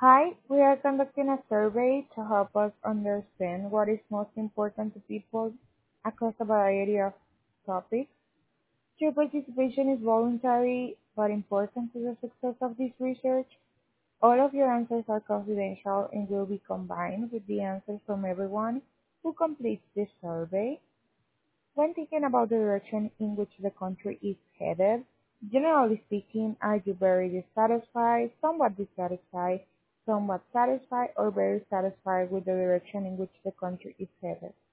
Hi, we are conducting a survey to help us understand what is most important to people across a variety of topics. Your participation is voluntary but important to the success of this research. All of your answers are confidential and will be combined with the answers from everyone who completes this survey. When thinking about the direction in which the country is headed, generally speaking, are you very dissatisfied, somewhat satisfied, or very satisfied with the direction in which the country is headed?